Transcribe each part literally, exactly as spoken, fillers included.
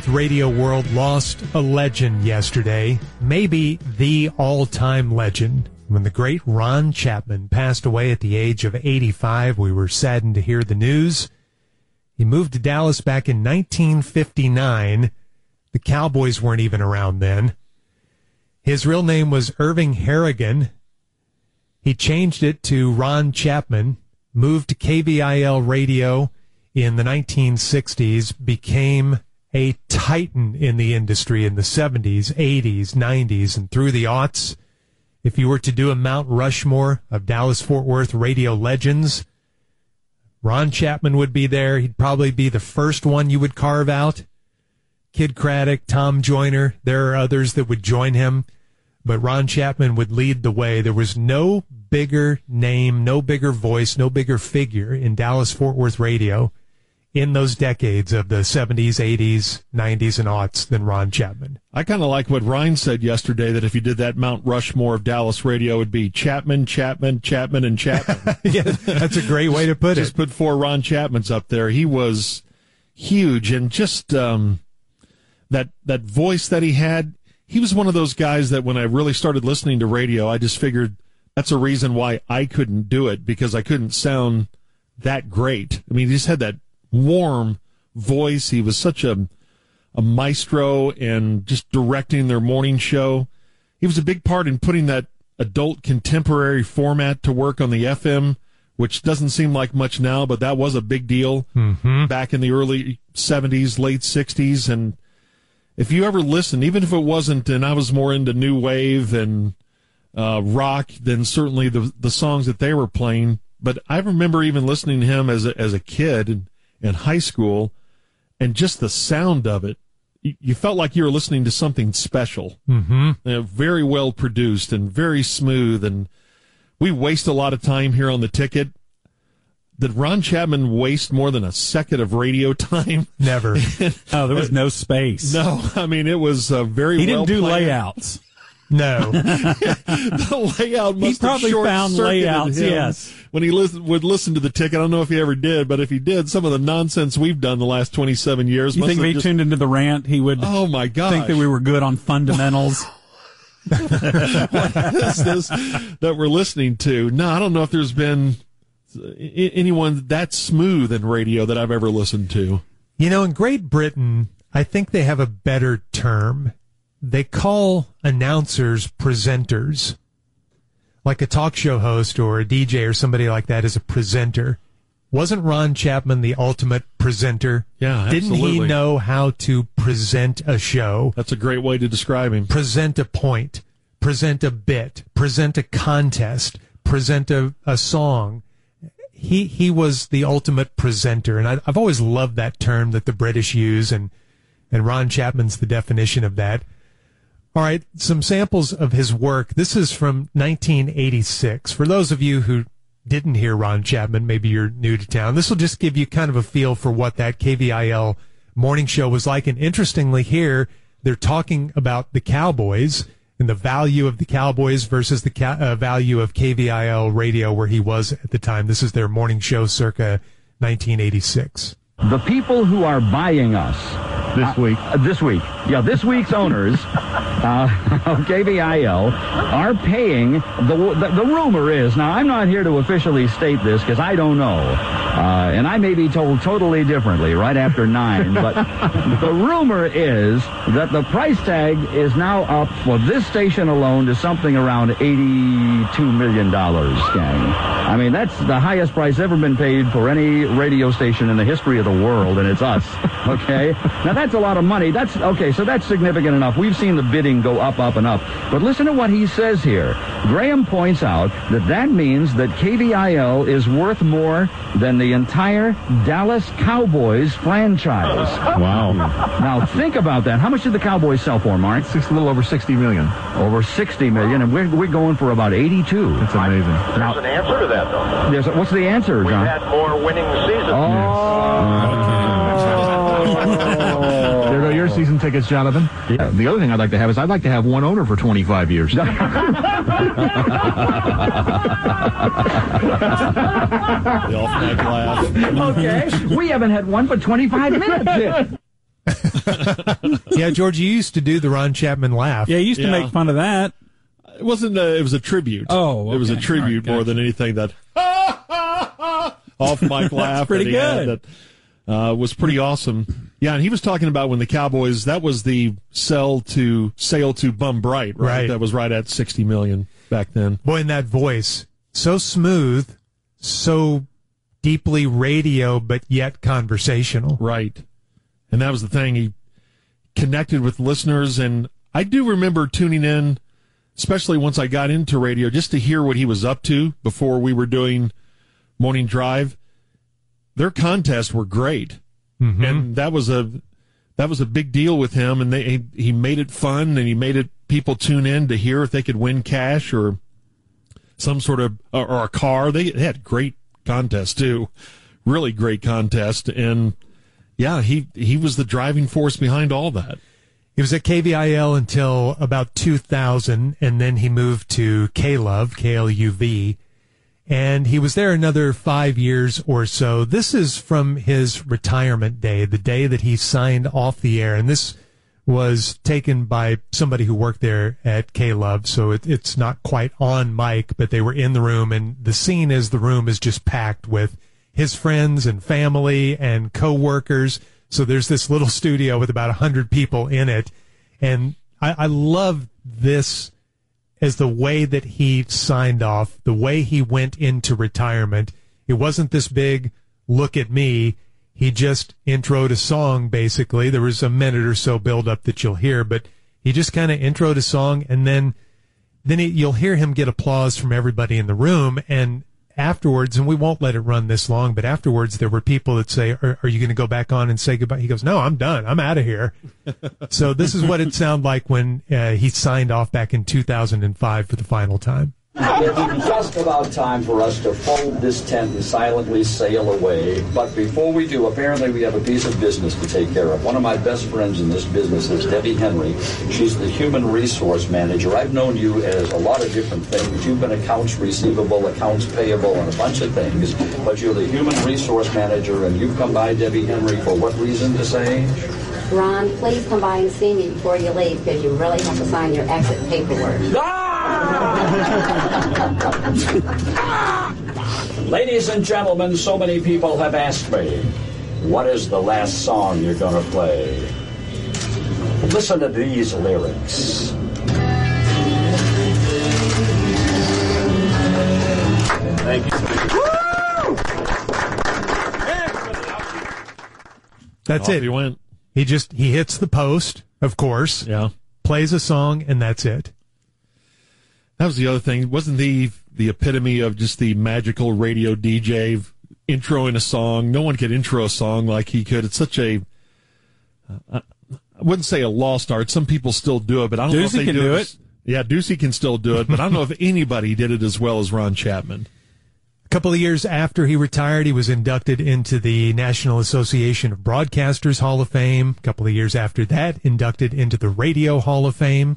radio world lost a legend yesterday, maybe the all-time legend. When the great Ron Chapman passed away at the age of eighty-five, we were saddened to hear the news. He moved to Dallas back in nineteen fifty-nine. The Cowboys weren't even around then. His real name was Irving Harrigan. He changed it to Ron Chapman, moved to K V I L radio in the nineteen sixties, became a titan in the industry in the seventies, eighties, nineties, and through the aughts. If you were to do a Mount Rushmore of Dallas-Fort Worth radio legends, Ron Chapman would be there. He'd probably be the first one you would carve out. Kid Craddock, Tom Joyner, there are others that would join him, but Ron Chapman would lead the way. There was no bigger name, no bigger voice, no bigger figure in Dallas-Fort Worth radio in those decades of the seventies, eighties, nineties, and aughts than Ron Chapman. I kind of like what Ryan said yesterday, that if you did that Mount Rushmore of Dallas radio, it would be Chapman, Chapman, Chapman, and Chapman. Yeah, that's a great way to put just it. Just put four Ron Chapmans up there. He was huge, and just um, that that voice that he had, he was one of those guys that when I really started listening to radio, I just figured that's a reason why I couldn't do it, because I couldn't sound that great. I mean, he just had that warm voice. He was such a a maestro, and just directing their morning show. He was a big part in putting that adult contemporary format to work on the F M, which doesn't seem like much now, but that was a big deal mm-hmm. back in the early seventies, late sixties. And if you ever listened, even if it wasn't, and I was more into new wave and uh, rock than certainly the the songs that they were playing, but I remember even listening to him as a, as a kid and in high school, and just the sound of it, you, you felt like you were listening to something special. Mm-hmm. You know, very well produced and very smooth, and we waste a lot of time here on the ticket. Did Ron Chapman waste more than a second of radio time? Never. Oh, there was no space. No, I mean, it was uh, very he well didn't do planned. layouts. No. The layout must he probably have found layouts, him yes. When he listen, would listen to the ticket. I don't know if he ever did, but if he did, some of the nonsense we've done the last twenty-seven years. You must think if have he just, tuned into the rant, he would oh my gosh. think that we were good on fundamentals? What is this that we're listening to? No, I don't know if there's been anyone that smooth in radio that I've ever listened to. You know, in Great Britain, I think they have a better term. They call announcers presenters. Like a talk show host or a D J or somebody like that is a presenter. Wasn't Ron Chapman the ultimate presenter? Yeah, Didn't absolutely. he know how to present a show? That's a great way to describe him. Present a point, present a bit, present a contest, present a, a song. He he was the ultimate presenter, and I, I've always loved that term that the British use, and, and Ron Chapman's the definition of that. All right, some samples of his work. This is from nineteen eighty-six. For those of you who didn't hear Ron Chapman, maybe you're new to town, this will just give you kind of a feel for what that K V I L morning show was like. And interestingly here, they're talking about the Cowboys and the value of the Cowboys versus the ca- uh, value of K V I L radio where he was at the time. This is their morning show circa nineteen eighty-six. The people who are buying us this week, uh, this week, yeah, this week's owners uh, of K V I L are paying. The, the the rumor is, now I'm not here to officially state this because I don't know, uh, and I may be told totally differently right after nine. But the rumor is that the price tag is now up for this station alone to something around eighty-two million dollars, gang. I mean, that's the highest price ever been paid for any radio station in the history of the world, and it's us. Okay? Now, that's a lot of money. That's okay, so that's significant enough. We've seen the bidding go up, up, and up. But listen to what he says here. Graham points out that that means that K V I L is worth more than the entire Dallas Cowboys franchise. Wow. Now, think about that. How much did the Cowboys sell for, Mark? Six, a little over sixty million. Over sixty million, and we're, we're going for about eighty-two. It's amazing. Now, There's an answer to that, though. there's a, what's the answer, We've John? had more winning seasons. Oh. There go your season tickets, Jonathan. Yeah. The other thing I'd like to have is I'd like to have one owner for twenty-five years. The off-mic laugh. Okay, we haven't had one for twenty-five minutes yet. Yeah, George, you used to do the Ron Chapman laugh. Yeah, he used to Yeah. make fun of that. It wasn't. A, it was a tribute. Oh, it was a okay. tribute All right, more gotcha. than anything. That off mic laugh. pretty that he had good. That uh, was pretty awesome. Yeah, and he was talking about when the Cowboys. That was the sell to sale to Bum Bright, right? Right. That was right at sixty million back then. Boy, and that voice, so smooth, so deeply radio, but yet conversational. Right. And that was the thing. He connected with listeners, and I do remember tuning in, especially once I got into radio, just to hear what he was up to before we were doing Morning Drive. Their contests were great. Mm-hmm. And that was a that was a big deal with him, and they he, he made it fun, and he made it people tune in to hear if they could win cash or some sort of or, or a car. They, they had great contests too, really great contest, and yeah, he he was the driving force behind all that. He was at K V I L until about two thousand, and then he moved to K-Love, K L U V, and he was there another five years or so. This is from his retirement day, the day that he signed off the air, and this was taken by somebody who worked there at K-Love, so it, it's not quite on mic, but they were in the room, and the scene is the room is just packed with his friends and family and co-workers. So there's this little studio with about one hundred people in it, and I, I love this as the way that he signed off, the way he went into retirement. It wasn't this big, look at me. He just introed a song, basically. There was a minute or so build up that you'll hear, but he just kind of introed a song, and then then he, you'll hear him get applause from everybody in the room. And afterwards, and we won't let it run this long, but afterwards there were people that say, are, are you going to go back on and say goodbye? He goes, no, I'm done. I'm out of here. So this is what it sounded like when uh, he signed off back in two thousand five for the final time. It's just about time for us to fold this tent and silently sail away. But before we do, apparently we have a piece of business to take care of. One of my best friends in this business is Debbie Henry. She's the human resource manager. I've known you as a lot of different things. You've been accounts receivable, accounts payable, and a bunch of things. But you're the human resource manager, and you've come by, Debbie Henry, for what reason to say? Ron, please come by and see me before you leave, because you really have to sign your exit paperwork. Ladies and gentlemen, so many people have asked me, what is the last song you're going to play? Listen to these lyrics. Thank you. That's Off it. he went. He just, he hits the post, of course, Yeah. plays a song, and that's it. That was the other thing. Wasn't the the epitome of just the magical radio D J introing a song? No one could intro a song like he could. It's such a, uh, I wouldn't say a lost art. Some people still do it, but I don't know if Ducey they can do, do it. it. Yeah, Ducey can still do it, but I don't know if anybody did it as well as Ron Chapman. A couple of years after he retired, he was inducted into the National Association of Broadcasters Hall of Fame. A couple of years after that, inducted into the Radio Hall of Fame.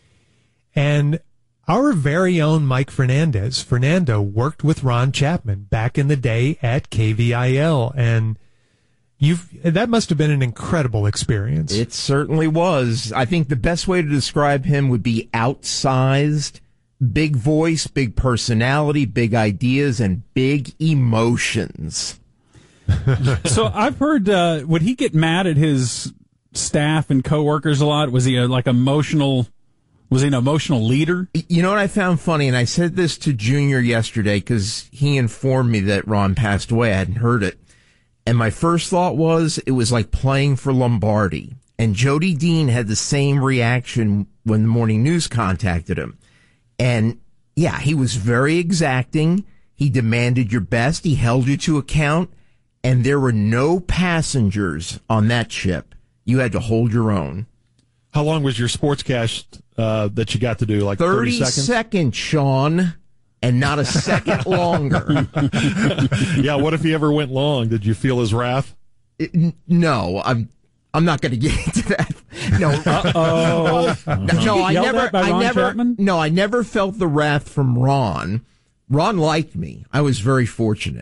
And our very own Mike Fernandez, Fernando, worked with Ron Chapman back in the day at K V I L, and you've that must have been an incredible experience. It certainly was. I think the best way to describe him would be outsized, big voice, big personality, big ideas, and big emotions. So I've heard, uh, would he get mad at his staff and coworkers a lot? Was he a, like emotional? Was he an emotional leader? You know what I found funny, and I said this to Junior yesterday because he informed me that Ron passed away. I hadn't heard it. And my first thought was it was like playing for Lombardi. And Jody Dean had the same reaction when the morning news contacted him. And yeah, he was very exacting. He demanded your best. He held you to account. And there were no passengers on that ship. You had to hold your own. How long was your sportscast uh, that you got to do? Like thirty, thirty seconds? seconds, Sean, and not a second longer. Yeah, what if he ever went long? Did you feel his wrath? It, n- no, I'm I'm not going to get into that. No, Oh, no, I yelled never, at by I Ron never, Chapman? no, I never felt the wrath from Ron. Ron liked me. I was very fortunate.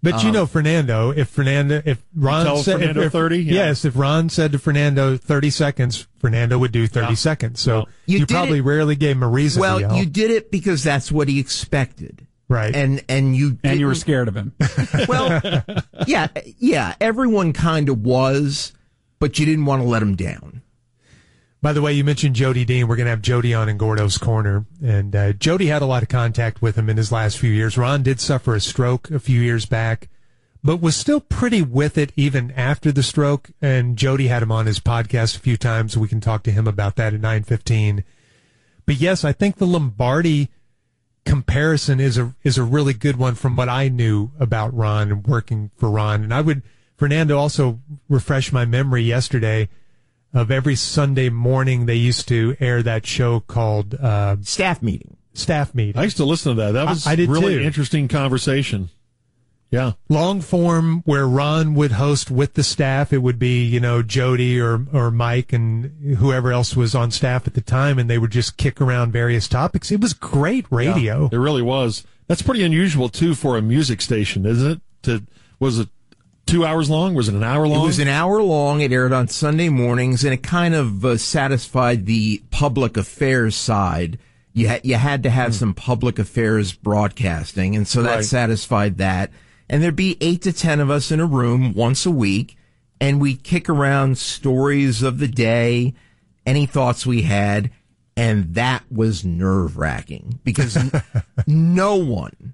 But you Um, know, Fernando, if Fernando, if Ron tell said, Fernando if, if, thirty, yeah. yes, if Ron said to Fernando thirty seconds, Fernando would do thirty Yeah. seconds. So Well, you, You did probably it- rarely gave him a reason Well, to yell. you did it because that's what he expected. Right. And, and you And you were didn't- scared of him. Well, yeah, yeah, everyone kind of was, but you didn't want to let him down. By the way, you mentioned Jody Dean. We're going to have Jody on in Gordo's Corner. And uh, Jody had a lot of contact with him in his last few years. Ron did suffer a stroke a few years back, but was still pretty with it even after the stroke. And Jody had him on his podcast a few times. We can talk to him about that at nine fifteen. But yes, I think the Lombardi comparison is a is a really good one from what I knew about Ron and working for Ron. And I would, Fernando, also refresh my memory yesterday of every Sunday morning they used to air that show called uh, Staff meeting. Staff Meeting. I used to listen to that. That was I- I did really too. interesting conversation. Yeah. Long form where Ron would host with the staff. It would be, you know, Jody or, or Mike and whoever else was on staff at the time, and they would just kick around various topics. It was great radio. It really was. That's pretty unusual too for a music station, isn't it? To was it two hours long? Was it an hour long? It was an hour long. It aired on Sunday mornings, and it kind of uh, satisfied the public affairs side. You had you had to have mm. some public affairs broadcasting, and so that Right. satisfied that. And there'd be eight to ten of us in a room once a week, and we'd kick around stories of the day, any thoughts we had, and that was nerve wracking because n- no one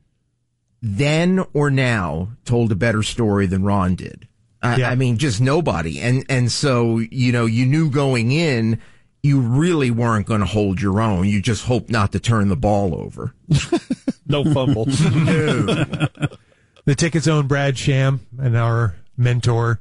then or now told a better story than Ron did. I, Yeah. I mean, just nobody. And, and so, you know, you knew going in, you really weren't going to hold your own. You just hoped not to turn the ball over. No fumble. No. The Ticket's own Brad Sham and our mentor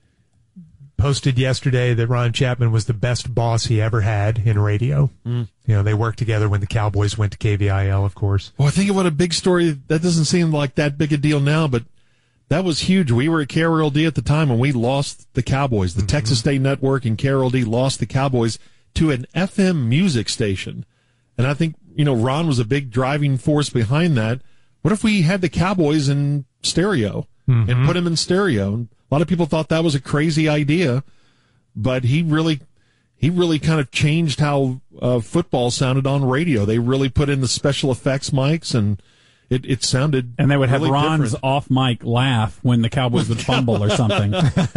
posted yesterday that Ron Chapman was the best boss he ever had in radio. Mm. You know, they worked together when the Cowboys went to K V I L, of course. Well, I think of what a big story. That doesn't seem like that big a deal now, but that was huge. We were at K R L D at the time when we lost the Cowboys. The mm-hmm. Texas State Network and K R L D lost the Cowboys to an F M music station. And I think, you know, Ron was a big driving force behind that. What if we had the Cowboys in stereo mm-hmm. and put them in stereo? A lot of people thought that was a crazy idea, but he really, he really kind of changed how uh, football sounded on radio. They really put in the special effects mics, and it, it sounded and they would have really Ron's different. off mic laugh when the Cowboys would fumble or something.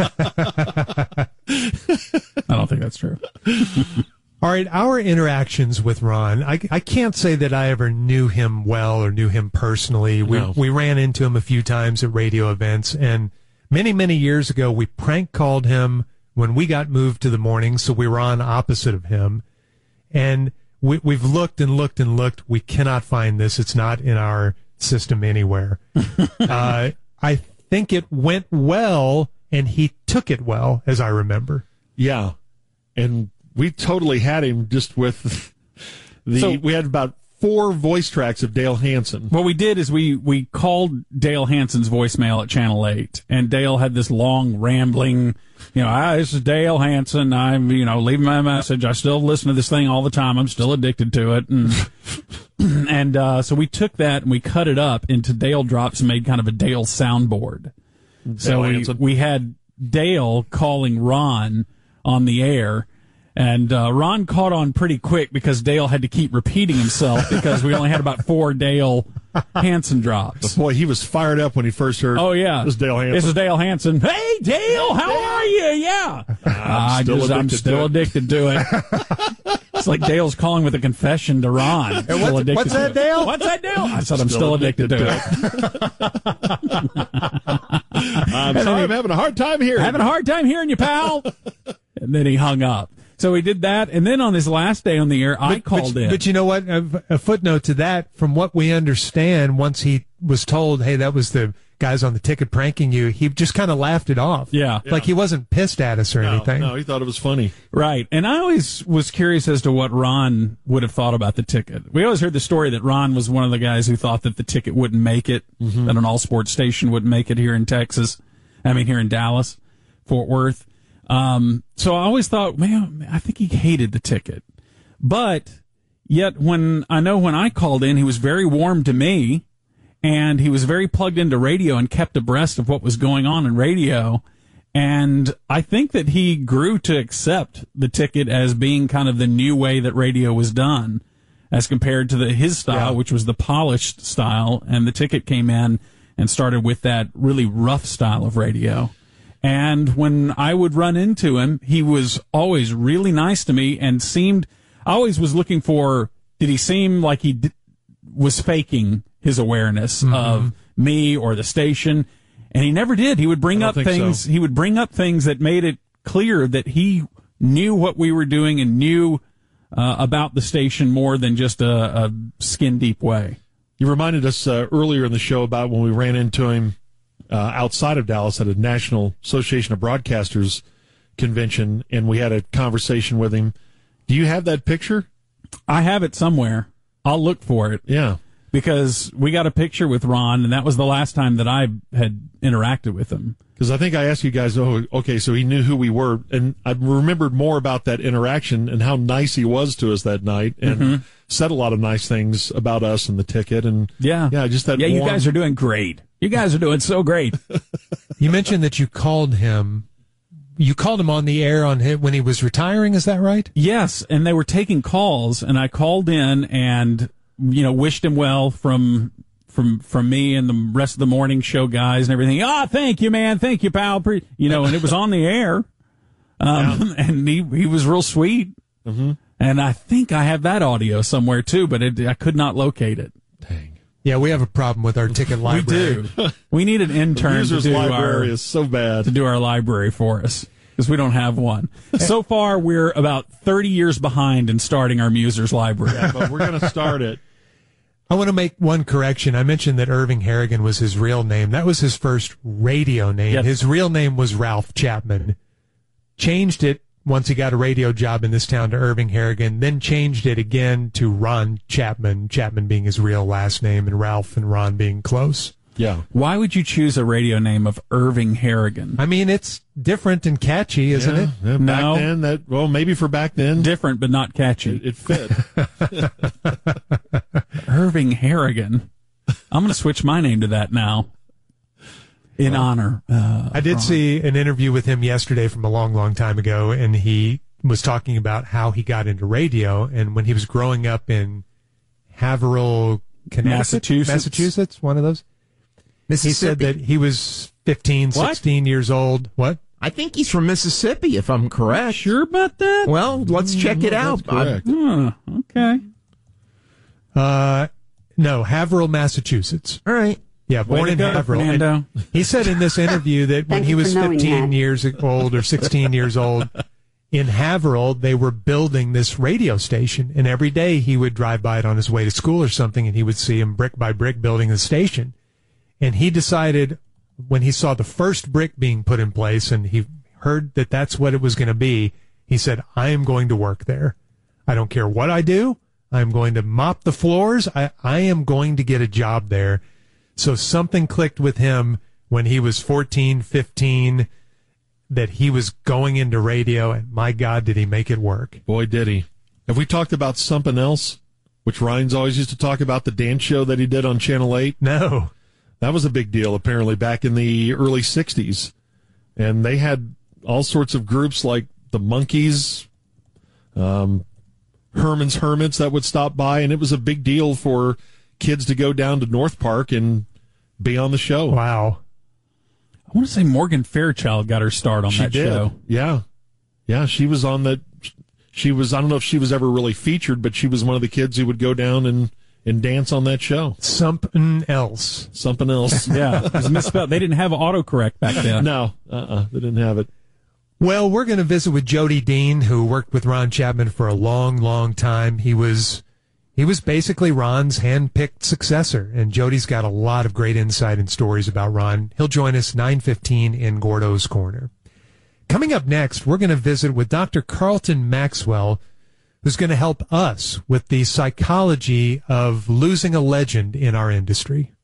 I don't think that's true. All right, our interactions with Ron, I, I can't say that I ever knew him well or knew him personally. We No. we ran into him a few times at radio events, and many, many years ago, we prank called him when we got moved to the morning, so we were on opposite of him. And we, we've looked and looked and looked. We cannot find this. It's not in our system anywhere. uh, I think it went well, and he took it well, as I remember. Yeah. And we totally had him just with the, So- we had about four voice tracks of Dale Hansen. What we did is we, we called Dale Hansen's voicemail at Channel eight, and Dale had this long rambling, you know, ah, this is Dale Hansen. I'm, you know, leaving my message. I still listen to this thing all the time. I'm still addicted to it. And, and, uh, so we took that and we cut it up into Dale drops and made kind of a Dale soundboard. So Dale we, Hansen. we had Dale calling Ron on the air. And uh, Ron caught on pretty quick because Dale had to keep repeating himself because we only had about four Dale Hansen drops. Boy, he was fired up when he first heard. Oh yeah, this is Dale Hansen. This is Dale Hansen. Hey Dale, how are you? Yeah, I'm still just, I'm addicted still to it. addicted to it. It's like Dale's calling with a confession to Ron. Still what's- addicted what's to that, it. Dale? What's that, Dale? I said I'm still, addicted, to it. I'm sorry, I'm having a hard time here. Having a hard time hearing you, pal. And then he hung up. So he did that, and then on his last day on the air, I But- called but, in. But you know what? A, a footnote to that, from what we understand, once he was told, hey, that was the guys on the ticket pranking you, he just kind of laughed it off. Yeah. Like he wasn't pissed at us or no, anything. no, he thought it was funny. Right. And I always was curious as to what Ron would have thought about the ticket. We always heard the story that Ron was one of the guys who thought that the ticket wouldn't make it, Mm-hmm. that an all sports station wouldn't make it here in Texas. I mean, here in Dallas, Fort Worth. Um, so I always thought, man, I think he hated the ticket. But yet when I know when I called in, he was very warm to me. and he was very plugged into radio and kept abreast of what was going on in radio. And I think that he grew to accept the ticket as being kind of the new way that radio was done, as compared to the his style, yeah. which was the polished style. And the ticket came in and started with that really rough style of radio. And when I would run into him, he was always really nice to me and seemed, I always was looking for, did he seem like he d- was faking his awareness mm-hmm. of me or the station? And he never did. He would bring up things, so. he would bring up things that made it clear that he knew what we were doing and knew uh, about the station more than just a, a skin deep way. You reminded us uh, earlier in the show about when we ran into him uh, outside of Dallas at a National Association of Broadcasters convention, and we had a conversation with him. Do you have that picture? I have it somewhere. I'll look for it. Yeah. Because we got a picture with Ron, and that was the last time that I had interacted with him. Because I think I asked you guys, oh, okay, so he knew who we were, and I remembered more about that interaction and how nice he was to us that night, and mm-hmm. said a lot of nice things about us and the ticket, and yeah, yeah, just that. Yeah, warm... you guys are doing great. You guys are doing so great. You mentioned that you called him. You called him on the air on him when he was retiring. Is that right? Yes, and they were taking calls, and I called in and. You know, wished him well from from from me and the rest of the morning show guys and everything. Ah, oh, thank you, man. Thank you, pal. Pre-, you know, and it was on the air, um, yeah. and he he was real sweet. Mm-hmm. And I think I have that audio somewhere too, but it, I could not locate it. Dang. Yeah, we have a problem with our ticket library. We do. We need an intern to do library our is so bad to do our library for us. Because we don't have one. So far, we're about thirty years behind in starting our Musers library. Yeah, but we're going to start it. I want to make one correction. I mentioned that Irving Harrigan was his real name. That was his first radio name. Yes. His real name was Ralph Chapman. Changed it once he got a radio job in this town to Irving Harrigan, then changed it again to Ron Chapman, Chapman being his real last name and Ralph and Ron being close. Yeah. Why would you choose a radio name of Irving Harrigan? I mean, it's different and catchy, isn't yeah, it? Yeah, back no. then, that well, maybe for back then. Different, but not catchy. It, it fit. Irving Harrigan. I'm going to switch my name to that now. In well, honor. Uh, I did Ron. see an interview with him yesterday from a long, long time ago, and he was talking about how he got into radio, and when he was growing up in Haverhill, Connecticut, Massachusetts, Massachusetts, one of those. He said that he was fifteen, what? sixteen years old. What? I think he's from Mississippi, if I'm correct. Sure about that? Well, let's check it out. Oh, okay. Uh, no, Haverhill, Massachusetts. All right. Yeah, born in go, Haverhill. And he said in this interview that when he was fifteen years old or sixteen years old, in Haverhill, they were building this radio station, and every day he would drive by it on his way to school or something, and he would see him brick by brick building the station. And he decided when he saw the first brick being put in place and he heard that that's what it was going to be, he said, I am going to work there. I don't care what I do. I'm going to mop the floors. I, I am going to get a job there. So something clicked with him when he was fourteen, fifteen, that he was going into radio, and my God, did he make it work. Boy, did he. Have we talked about something else, which Ryan's always used to talk about, the dance show that he did on Channel eight? No. That was a big deal, apparently, back in the early sixties. And they had all sorts of groups like the Monkees, um, Herman's Hermits that would stop by, and it was a big deal for kids to go down to North Park and be on the show. Wow. I want to say Morgan Fairchild got her start on she that did. show. Yeah. Yeah, she was on that. She was, I don't know if she was ever really featured, but she was one of the kids who would go down and and dance on that show. Something else. Something else. Yeah, it was misspelled. They didn't have autocorrect back then. No, uh-uh, they didn't have it. Well, we're going to visit with Jody Dean, who worked with Ron Chapman for a long, long time. He was he was basically Ron's hand-picked successor, and Jody's got a lot of great insight and stories about Ron. He'll join us nine fifteen in Gordo's Corner. Coming up next, we're going to visit with Doctor Carlton Maxwell, who's going to help us with the psychology of losing a legend in our industry.